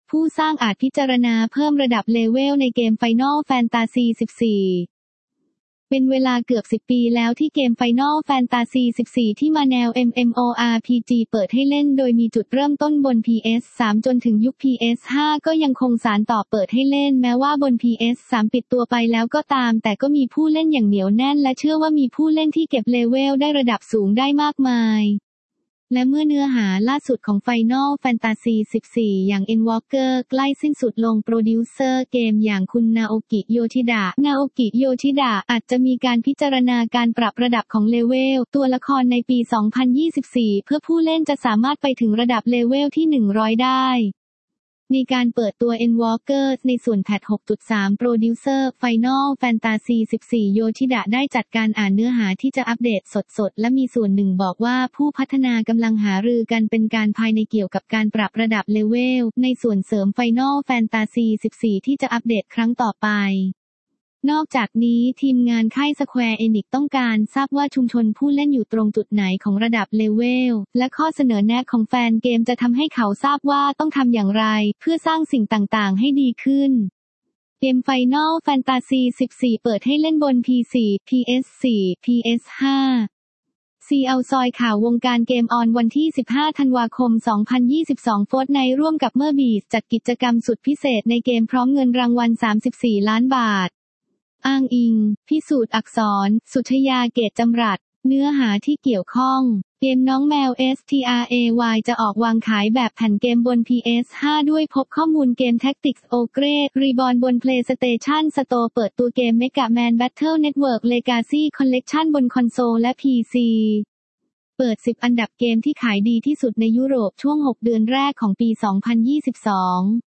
ผู้สร้างอาจพิจารณาเพิ่มระดับเลเวลในเกม Final Fantasy 14เป็นเวลาเกือบ10 ปีแล้วที่เกม Final Fantasy 14 ที่มาแนว MMORPG เปิดให้เล่นโดยมีจุดเริ่มต้นบน PS3 จนถึงยุค PS5 ก็ยังคงสานต่อเปิดให้เล่นแม้ว่าบน PS3 ปิดตัวไปแล้วก็ตามแต่ก็มีผู้เล่นอย่างเหนียวแน่นและเชื่อว่ามีผู้เล่นที่เก็บเลเวลได้ระดับสูงได้มากมายและเมื่อเนื้อหาล่าสุดของ Final Fantasy 14 อย่าง Endwalker ใกล้สิ้นสุดลงโปรดิวเซอร์เกมอย่างคุณนาโอกิ โยชิดะอาจจะมีการพิจารณาการปรับระดับของเลเวลตัวละครในปี 2024 เพื่อผู้เล่นจะสามารถไปถึงระดับเลเวลที่ 100 ได้ในการเปิดตัว Endwalker ในส่วนแพท 6.3 โปรดิวเซอร์ Final Fantasy 14 โยชิดะได้จัดการอ่านเนื้อหาที่จะอัปเดตสดๆและมีส่วนหนึ่งบอกว่าผู้พัฒนากำลังหารือกันเป็นการภายในเกี่ยวกับการปรับระดับเลเวลในส่วนเสริม Final Fantasy 14 ที่จะอัปเดตครั้งต่อไปนอกจากนี้ทีมงานค่าย Square Enix ต้องการทราบว่าชุมชนผู้เล่นอยู่ตรงจุดไหนของระดับเลเวลและข้อเสนอแนะของแฟนเกมจะทำให้เขาทราบว่าต้องทำอย่างไรเพื่อสร้างสิ่งต่างๆให้ดีขึ้นเกม Final Fantasy 14 เปิดให้เล่นบน PC PS4 PS5 เอาซอยข่าววงการเกมออนวันที่ 15 ธันวาคม 2022 โฟร์ทไนท์ร่วมกับเมอร์บีสจัดกิจกรรมสุดพิเศษในเกมพร้อมเงินรางวัล 34 ล้านบาทอ้างอิงพิสูจน์อักษรสุชยาเกตจำรัดเนื้อหาที่เกี่ยวข้องเกมน้องแมว STRAY จะออกวางขายแบบแผ่นเกมบน PS5 ด้วยพบข้อมูลเกม Tactics Ogre Reborn บน PlayStation Store เปิดตัวเกม Mega Man Battle Network Legacy Collection บนคอนโซลและ PC เปิด 10 อันดับเกมที่ขายดีที่สุดในยุโรปช่วง 6 เดือนแรกของปี 2022